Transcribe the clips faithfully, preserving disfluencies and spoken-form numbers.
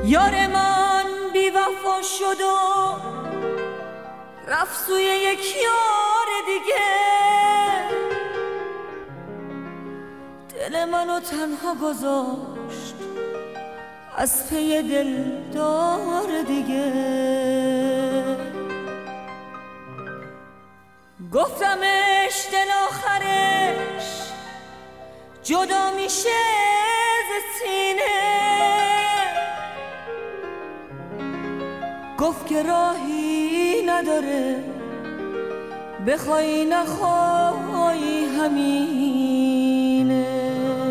یار من بی وفا شد و رفت سوی یک یار دیگه، دل منو تنها گذاشت از پی دلدار دیگه. گفتمش دل آخرش جدا میشه ز سینه، گفت که راهی نداره بخوای نخوای همینه.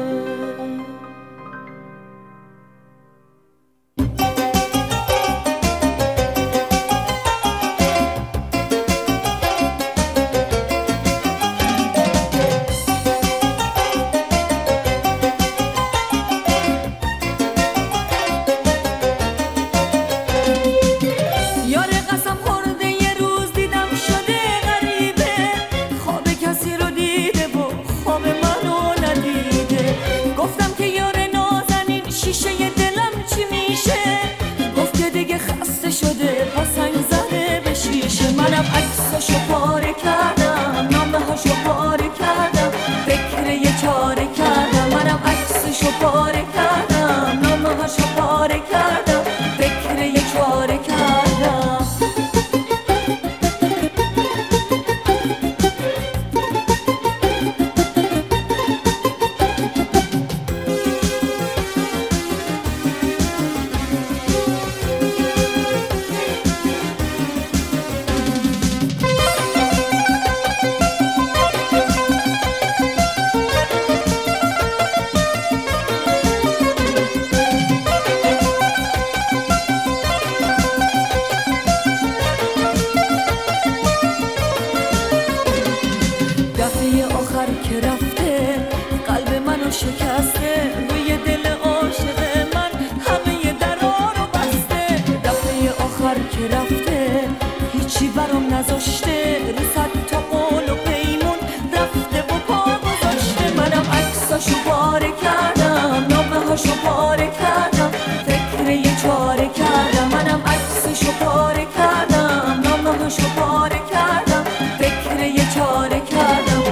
منم عکساشو پاره کردم، نامه هاشو پاره کردم، فکر یه چاره کردم. منم عکساشو پاره کردم، نامه هاشو پاره کردم، فکر یه چاره کردم. که رفته قلب منو شکسته، روی دل عاشق من همه درا رو بسته. دفعه آخر که رفته هیچی برام نذاشته، رو صد تا قول و پیمون رفته و پا گذاشته. منم عکساشو پاره کردم، نامه هاشو پاره کردم، فکر یه چاره کردم. منم عکساشو پاره کردم، نامه هاشو پاره کردم، فکر یه چاره کردم.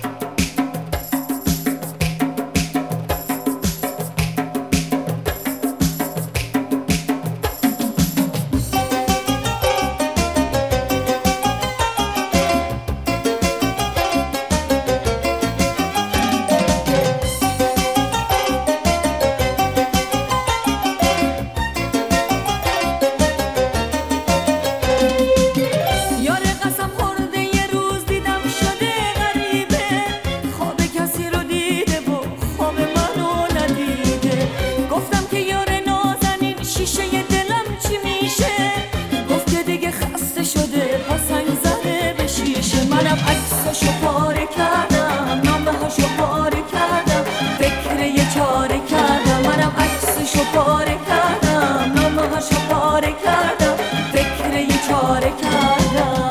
منم عکساشو پاره کردم، نامه هاشو پاره کردم، فکر یه چاره کردم. منم عکساشو پاره کردم، نامه هاشو پاره کردم، فکر یه چاره کردم.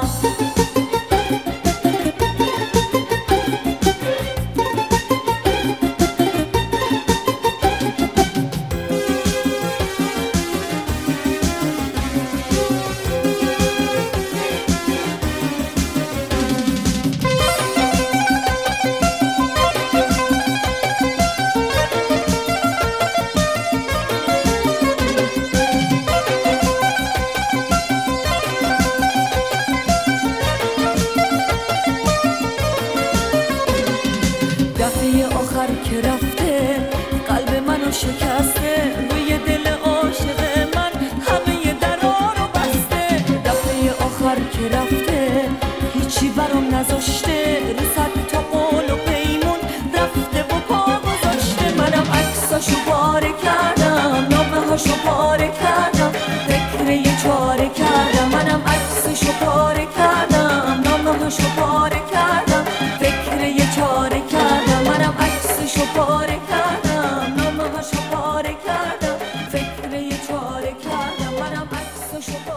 آخر که رفته قلب منو شکسته، روی دل عاشق من همه درا رو بسته. دفعه آخر که رفته هیچی برام نذاشته، رو صد تا قول و پیمون رفته و پا گذاشته. منم عکساشو پاره کردم، نامه هاشو پاره کردم، فکر یه چاره کردم. منم عکساشو پاره کردم، نامه هاشو پاره کردم، فکر یه چاره کردم. منم عکساشو پاره کردم، نامه هاشو پاره کردم، فکر یه چاره کردم. منم عکساشو